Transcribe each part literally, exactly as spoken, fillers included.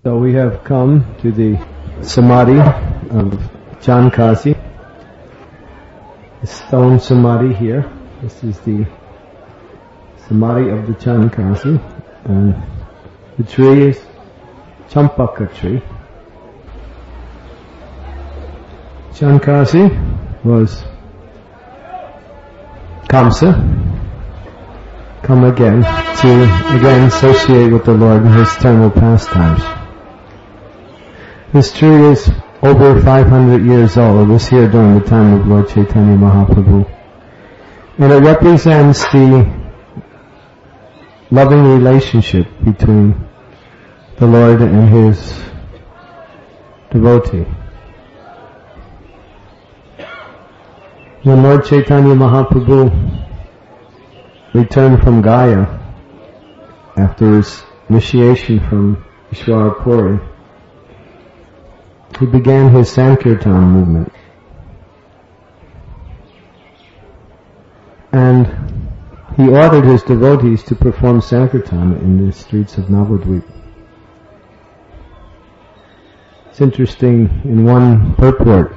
So we have come to the Samadhi of Chankasi, the stone Samadhi here. This is the Samadhi of the Chankasi, and the tree is Champaka tree. Chankasi was Kamsa, come again to again associate with the Lord in his eternal pastimes. This tree is over five hundred years old. It was here during the time of Lord Chaitanya Mahaprabhu. And it represents the loving relationship between the Lord and his devotee. When Lord Chaitanya Mahaprabhu returned from Gaya after his initiation from Ishwarapuri, he began his Sankirtan movement. And he ordered his devotees to perform Sankirtan in the streets of Navadvip. It's interesting, in one purport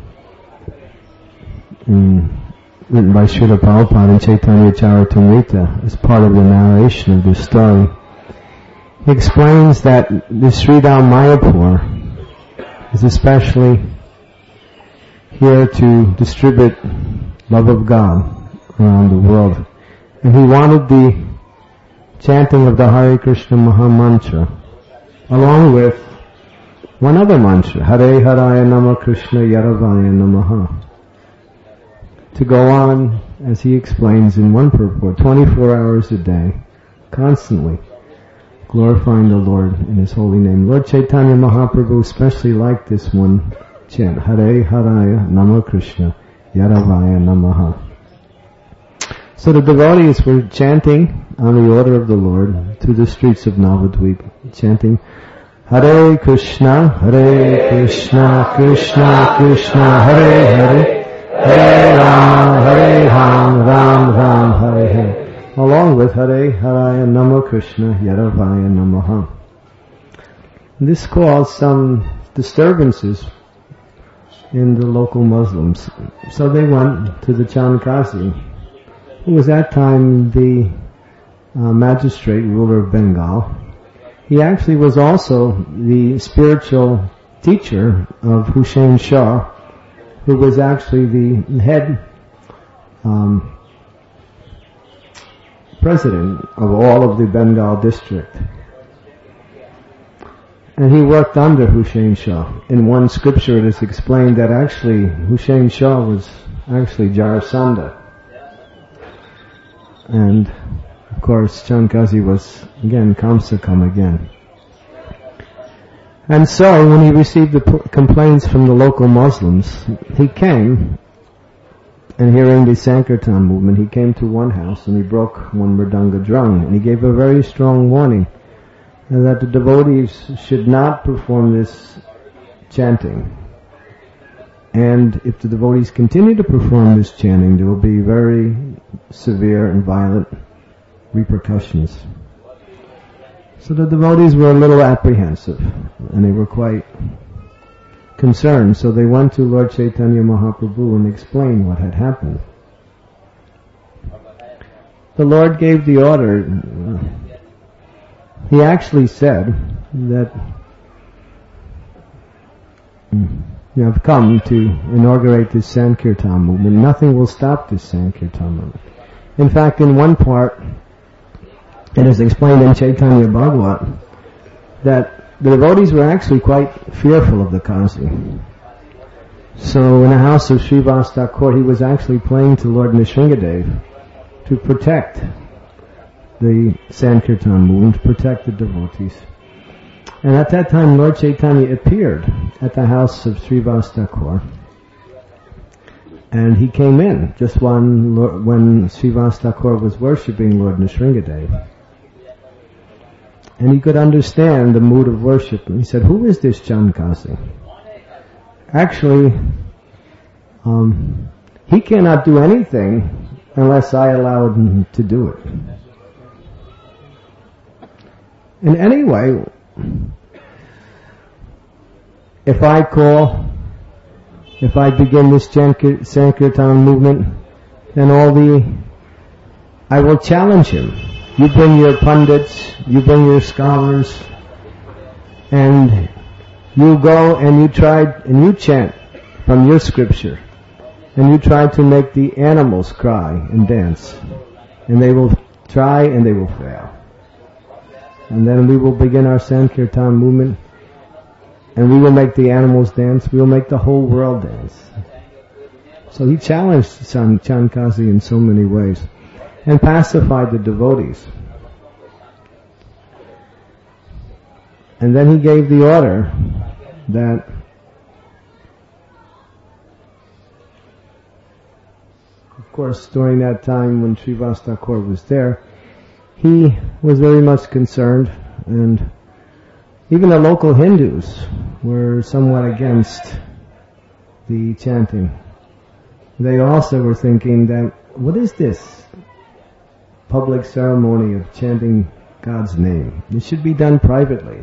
in, written by Srila Prabhupada in Chaitanya Charitamrita, as part of the narration of this story, he explains that the Sridham Mayapur is especially here to distribute love of God around the world. And he wanted the chanting of the Hare Krishna Maha Mantra along with one other mantra, Hare Haraya Nama Krishna Yaravaya Namaha, to go on, as he explains in one purport, twenty-four hours a day, constantly glorifying the Lord in his holy name. Lord Chaitanya Mahaprabhu especially liked this one chant, Hare Haraya Nama Krishna Yaravaya Namaha. So the devotees were chanting on the order of the Lord through the streets of Navadvip, chanting Hare Krishna, Hare Krishna, Krishna Krishna, Hare Hare, Hare Rama, Hare Ram, Ram Ram, Hare Hare, along with Hare Haraya Nama Krishna Yaravaya Namaha. This caused some disturbances in the local Muslims. So they went to the Chankasi, who was at that time the uh, magistrate ruler of Bengal. He actually was also the spiritual teacher of Hussain Shah, who was actually the head um, president of all of the Bengal district. And he worked under Hussain Shah. In one scripture it is explained that actually Hussain Shah was actually Jarasandha. And of course Chankasi was again Kamsa come again. And so when he received the p- complaints from the local Muslims, he came, and hearing the Sankirtan movement, he came to one house and he broke one mridanga drum, and he gave a very strong warning that the devotees should not perform this chanting. And if the devotees continue to perform this chanting, there will be very severe and violent repercussions. So the devotees were a little apprehensive, and they were quite concerned. So they went to Lord Chaitanya Mahaprabhu and explained what had happened. The Lord gave the order. He actually said that you have come to inaugurate this Sankirtan movement. Nothing will stop this Sankirtan movement. In fact, in one part, it is explained in Chaitanya Bhagavat that the devotees were actually quite fearful of the Kasi. So in the house of Srivas Thakur, he was actually praying to Lord Nrsingadev to protect the Sankirtan movement, to protect the devotees. And at that time, Lord Chaitanya appeared at the house of Srivas Thakur. And he came in just when, when Srivas Thakur was worshipping Lord Nrsingadev. And he could understand the mood of worship. And he said, who is this Chankasi? Actually, um, he cannot do anything unless I allow him to do it. And anyway, if I call, if I begin this Sankirtan movement, then all the, I will challenge him. You bring your pundits, you bring your scholars, and you go and you try, and you chant from your scripture, and you try to make the animals cry and dance, and they will try and they will fail. And then we will begin our Sankirtan movement, and we will make the animals dance, we will make the whole world dance. So he challenged Chandkazi in so many ways, and pacified the devotees. And then he gave the order that of course during that time when Srivas Thakur was there, he was very much concerned, and even the local Hindus were somewhat against the chanting. They also were thinking that, what is this public ceremony of chanting God's name? It should be done privately.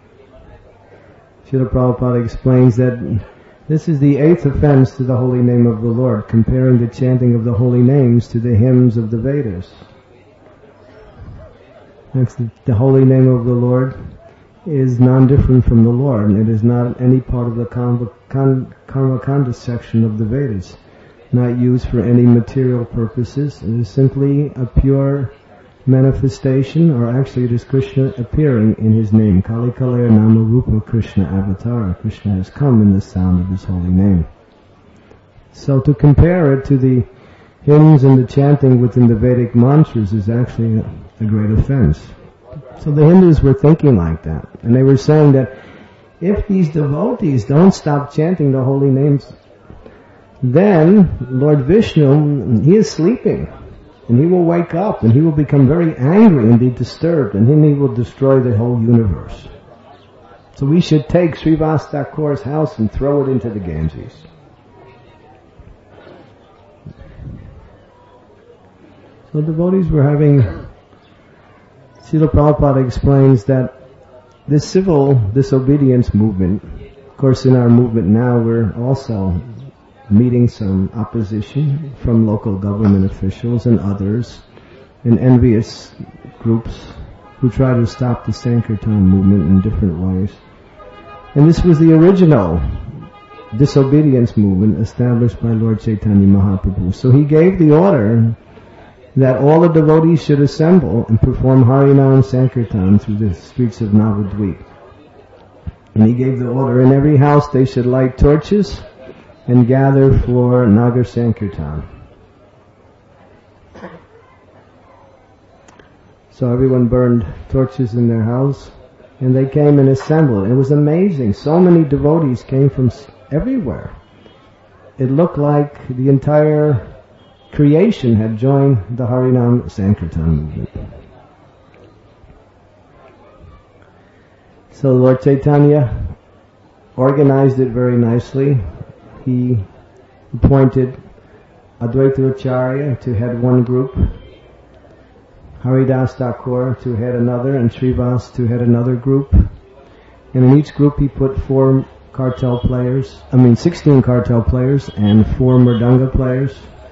Srila Prabhupada explains that this is the eighth offense to the holy name of the Lord, comparing the chanting of the holy names to the hymns of the Vedas. Next, the holy name of the Lord is non-different from the Lord, and it is not any part of the Karma Kanda section of the Vedas, not used for any material purposes. It is simply a pure manifestation, or actually it is Krishna appearing in his name. Kali Kalaya Nama Rupa Krishna Avatara. Krishna has come in the sound of his holy name. So to compare it to the hymns and the chanting within the Vedic mantras is actually a, a great offense. So the Hindus were thinking like that, and they were saying that if these devotees don't stop chanting the holy names, then Lord Vishnu, he is sleeping, and he will wake up, and he will become very angry and be disturbed, and then he will destroy the whole universe. So we should take Srivas Thakur's house and throw it into the Ganges. So devotees were having, Srila Prabhupada explains that this civil disobedience movement, of course in our movement now we're also meeting some opposition from local government officials and others, and envious groups who try to stop the Sankirtan movement in different ways. And this was the original disobedience movement established by Lord Chaitanya Mahaprabhu. So he gave the order that all the devotees should assemble and perform Harinam Sankirtan through the streets of Navadvip. And he gave the order, in every house they should light torches and gather for Nagar Sankirtan. So everyone burned torches in their house, and they came and assembled. It was amazing. So many devotees came from everywhere. It looked like the entire creation had joined the Harinam Sankirtan movement. So Lord Chaitanya organized it very nicely. He appointed Advaita Acharya to head one group, Haridas Thakur to head another, and Srivas to head another group. And in each group he put four kartal players, I mean sixteen kartal players and four mridanga players.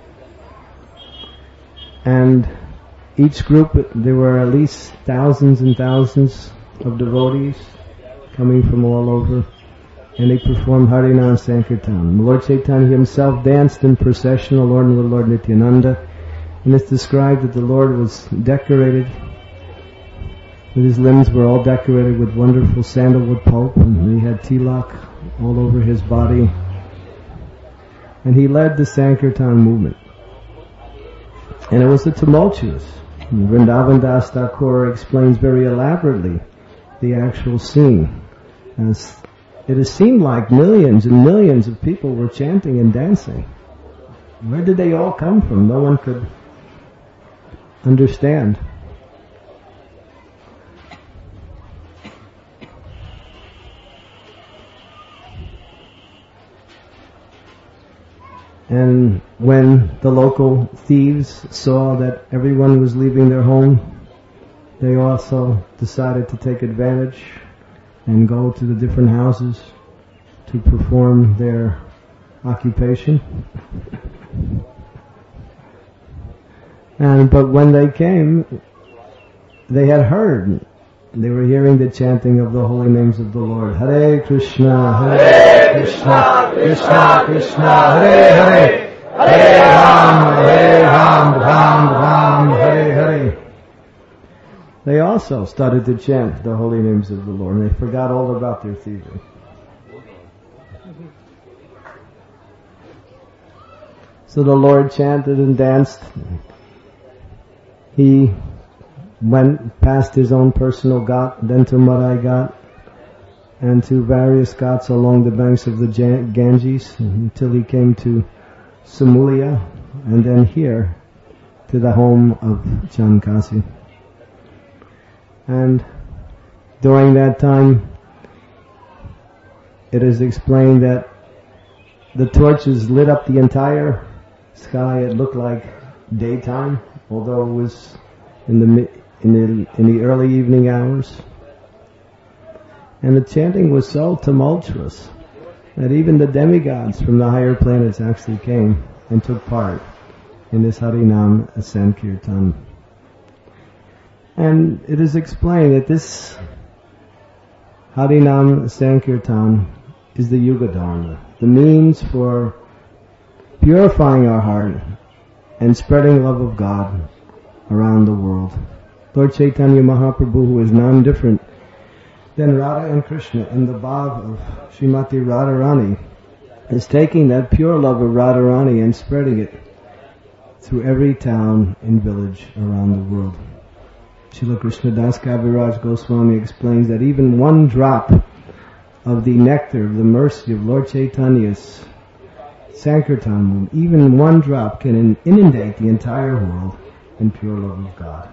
And each group, there were at least thousands and thousands of devotees coming from all over, and they performed Harinam Sankirtan. Lord Chaitanya himself danced in procession along with Lord Nityananda, and it's described that the Lord was decorated, that his limbs were all decorated with wonderful sandalwood pulp, and he had tilak all over his body, and he led the Sankirtan movement. And it was a tumultuous. Vrindavan Das Thakur explains very elaborately the actual scene, as it has seemed like millions and millions of people were chanting and dancing. Where did they all come from? No one could understand. And when the local thieves saw that everyone was leaving their home, they also decided to take advantage and go to the different houses to to perform their occupation. And but when they came, they had heard. They were hearing the chanting of the holy names of the Lord. Hare Krishna, Hare Krishna, Krishna Krishna, Hare Hare, Hare Ram, Hare Ram, Ram Ram, Hare Hare. They also started to chant the holy names of the Lord, and they forgot all about their thievery. So the Lord chanted and danced. He went past his own personal ghat, then to Madai Ghat, and to various ghats along the banks of the Ganges until he came to Samulya, and then here to the home of Chankasi. And during that time, it is explained that the torches lit up the entire sky. It looked like daytime, although it was in the in the in the early evening hours. And the chanting was so tumultuous that even the demigods from the higher planets actually came and took part in this Harinam Sankirtan. And it is explained that this Harinam Sankirtan is the Yuga Dharma, the means for purifying our heart and spreading love of God around the world. Lord Chaitanya Mahaprabhu, who is none different than Radha and Krishna in the bhav of Srimati Radharani, is taking that pure love of Radharani and spreading it through every town and village around the world. Srila Krishnadas Kaviraj Goswami explains that even one drop of the nectar of the mercy of Lord Chaitanya's Sankirtan moon, even one drop can inundate the entire world in pure love of God.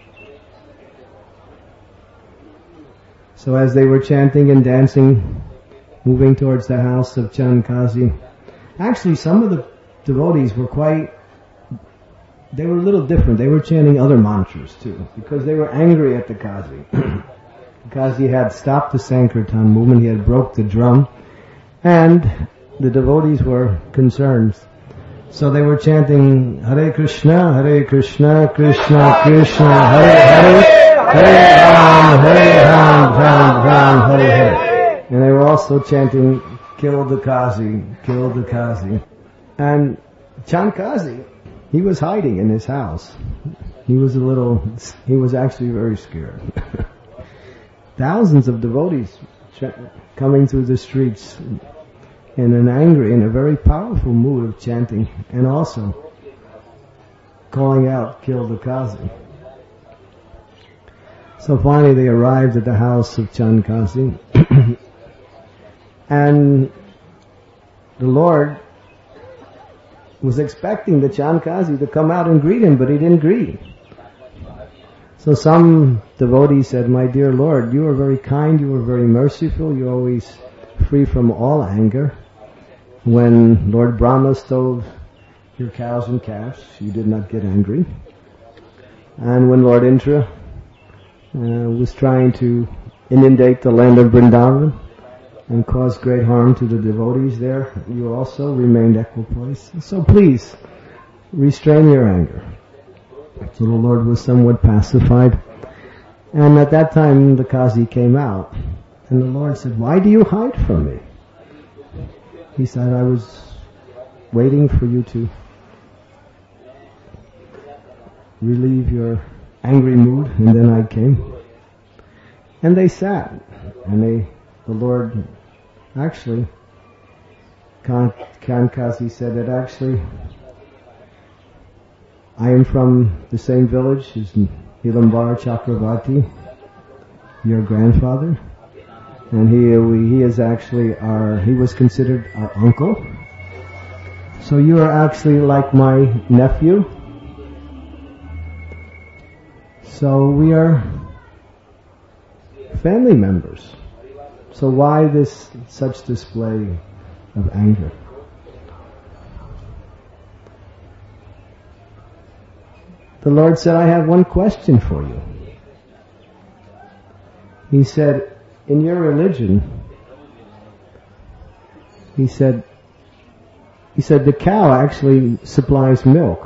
So as they were chanting and dancing, moving towards the house of Chankasi, actually some of the devotees were quite, they were a little different. They were chanting other mantras too, because they were angry at the Kazi. The Kazi had stopped the Sankirtan movement, he had broke the drum, and the devotees were concerned. So they were chanting Hare Krishna, Hare Krishna, Krishna Krishna, Hare Hare, Hare Ram, Hare Ram, Ram Ram, Hare Hare. And they were also chanting, kill the Kazi, kill the Kazi. And Chankasi, he was hiding in his house. He was a little, he was actually very scared. Thousands of devotees coming through the streets in an angry, in a very powerful mood of chanting, and also calling out, kill the Kazi. So finally they arrived at the house of Chankasi, and the Lord was expecting the Chankasi to come out and greet him, but he didn't greet. So some devotees said, my dear Lord, you are very kind, you are very merciful, you're always free from all anger. When Lord Brahma stole your cows and calves, you did not get angry. And when Lord Indra uh, was trying to inundate the land of Vrindavan and cause great harm to the devotees there, you also remained equipoise. So please, restrain your anger. So the Lord was somewhat pacified. And at that time the Kazi came out. And the Lord said, why do you hide from me? He said, I was waiting for you to relieve your angry mood, and then I came. And they sat, and they, the Lord, actually, Kankasi said that actually, I am from the same village as Nilambar Chakravarti, your grandfather. And he he is actually our, he was considered our uncle. So you are actually like my nephew. So we are family members. So why this such display of anger? The Lord said, I have one question for you. He said, in your religion, he said, he said the cow actually supplies milk.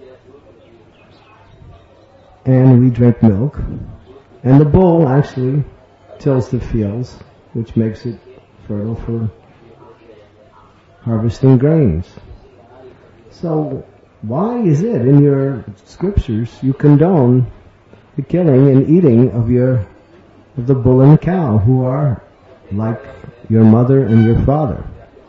And we drink milk. And the bull actually tills the fields, which makes it fertile for harvesting grains. So why is it in your scriptures you condone the killing and eating of your of the bull and the cow, who are like your mother and your father?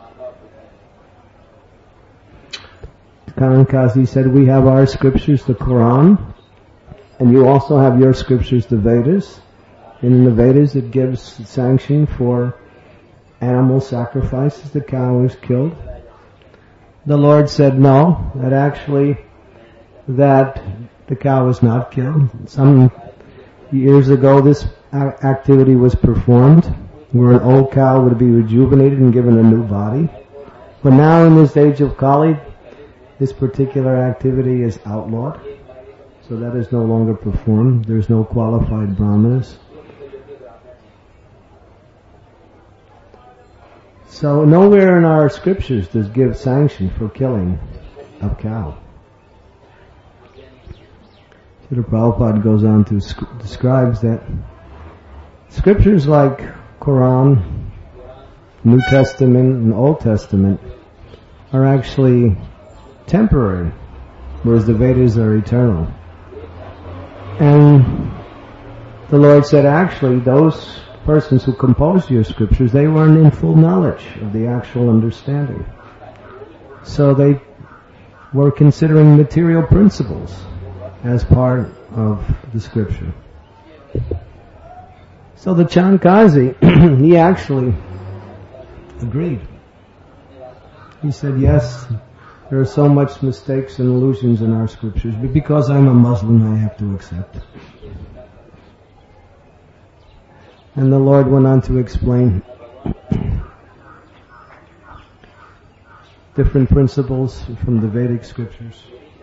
Kannan Kazi said, we have our scriptures, the Quran, and you also have your scriptures, the Vedas. And in the Vedas it gives sanction for animal sacrifices. The cow is killed. The Lord said no, that actually that the cow was not killed. Some years ago this activity was performed where an old cow would be rejuvenated and given a new body. But now in this age of Kali, this particular activity is outlawed. So that is no longer performed. There's no qualified brahmanas. So nowhere in our scriptures does give sanction for killing of cow. Srila Prabhupada goes on to sc- describes that scriptures like Quran, New Testament, and Old Testament are actually temporary, whereas the Vedas are eternal. And the Lord said, actually, those persons who composed your scriptures, they weren't in full knowledge of the actual understanding. So they were considering material principles as part of the scripture. So the Chankazi, he actually agreed. He said, yes, there are so much mistakes and illusions in our scriptures, but because I'm a Muslim, I have to accept. And the Lord went on to explain different principles from the Vedic scriptures.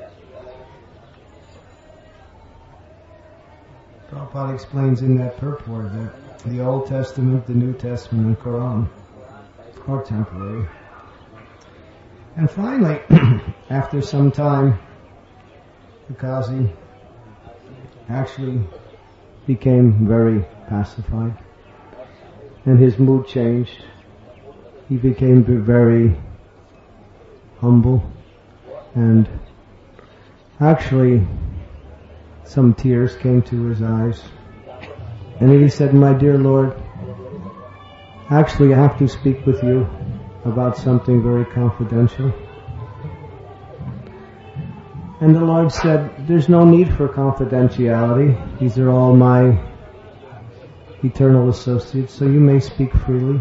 Prabhupada explains in that purport that the Old Testament, the New Testament, and Quran are temporary. And finally, after some time, the Kazi actually became very pacified, and his mood changed. He became very humble, and actually some tears came to his eyes. And then he said, my dear Lord, actually I have to speak with you about something very confidential. And the Lord said, there's no need for confidentiality. These are all my eternal associates, so you may speak freely.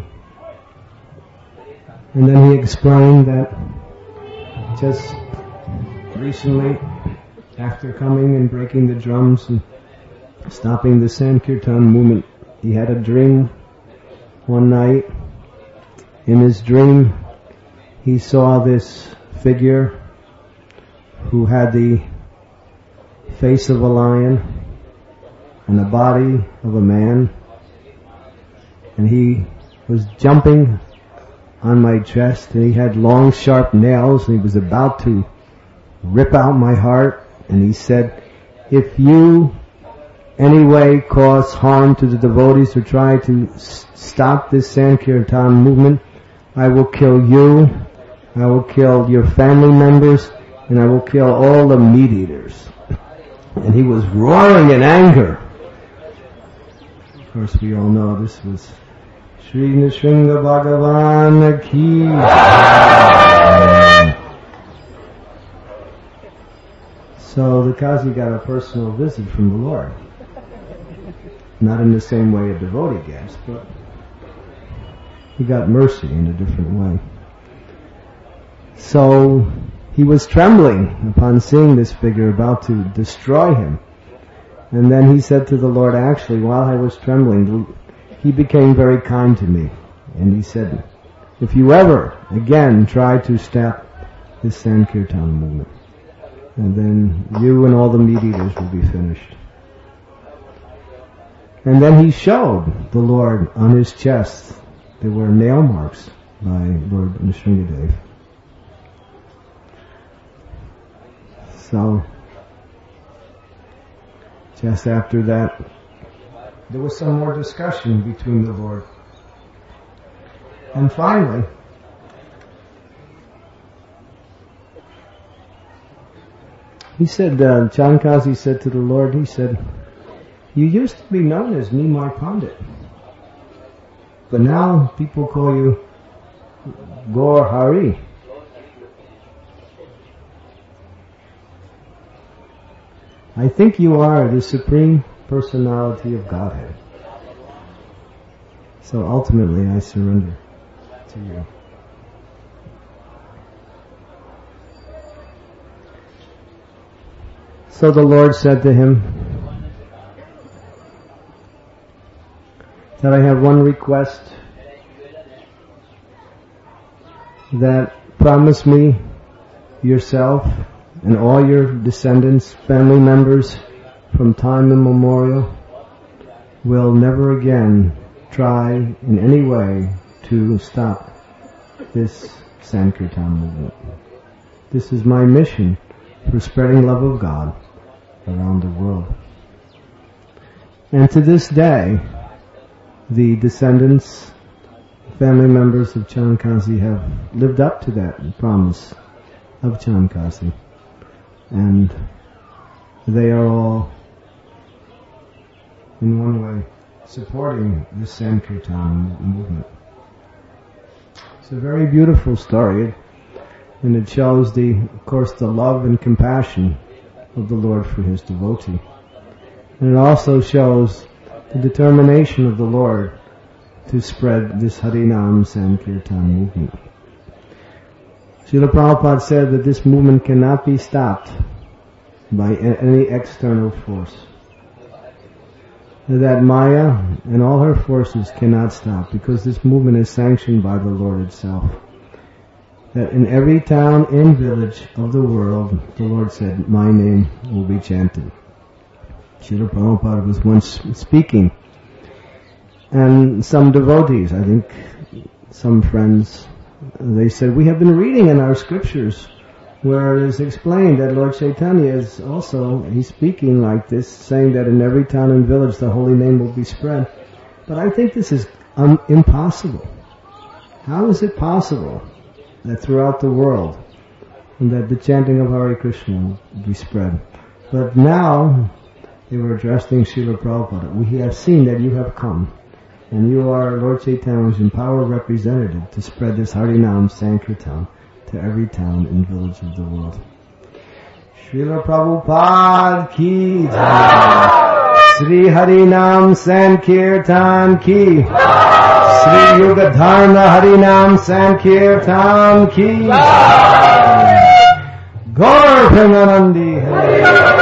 And then he explained that just recently, after coming and breaking the drums and stopping the Sankirtan movement, he had a dream one night. In his dream, he saw this figure who had the face of a lion and the body of a man, and he was jumping on my chest, and he had long sharp nails, and he was about to rip out my heart. And he said, if you anyway cause harm to the devotees or try to s- stop this Sankirtan movement, I will kill you, I will kill your family members, and I will kill all the meat eaters. And he was roaring in anger. Of course, we all know this was Sri Nrsimha Bhagavan Ki. So the Kazi got a personal visit from the Lord. Not in the same way a devotee gets, but he got mercy in a different way. So he was trembling upon seeing this figure about to destroy him. And then he said to the Lord, actually, while I was trembling, he became very kind to me. And he said, if you ever again try to stop this Sankirtan movement, and then you and all the meat eaters will be finished. And then he showed the Lord on his chest, there were nail marks by Lord Nrsingadev. So, just after that, there was some more discussion between the Lord. And finally, he said, uh, Chankasi said to the Lord, he said, you used to be known as Nimai Pandit, but now people call you Gaur Hari. I think you are the Supreme Personality of Godhead. So ultimately I surrender to you. So the Lord said to him that I have one request, that promise me yourself and all your descendants, family members from time immemorial will never again try in any way to stop this Sankirtan movement. This is my mission for spreading love of God around the world. And to this day, the descendants, family members of Chankasi have lived up to that promise of Chankasi. And they are all, in one way, supporting the Sankirtan movement. It's a very beautiful story, and it shows the, of course, the love and compassion of the Lord for His devotee. And it also shows the determination of the Lord to spread this Harinam Sankirtan movement. Srila Prabhupada said that this movement cannot be stopped by any external force. That Maya and all her forces cannot stop, because this movement is sanctioned by the Lord itself. That in every town and village of the world, the Lord said, my name will be chanted. Srila Prabhupada was once speaking, and some devotees, I think some friends, they said, we have been reading in our scriptures where it is explained that Lord Chaitanya is also, he's speaking like this, saying that in every town and village the holy name will be spread. But I think this is un- impossible. How is it possible that throughout the world that the chanting of Hare Krishna will be spread? But now they were addressing Srila Prabhupada. We have seen that you have come, and you are Lord Chaitanya's empowered representative to spread this Harinam Sankirtan to every town and village of the world. Srila Prabhupada ki jai. Sri Harinam Sankirtan ki. Sri Yuga Dharma Harinam Sankirtan ki. Gaur Premanandi Hare.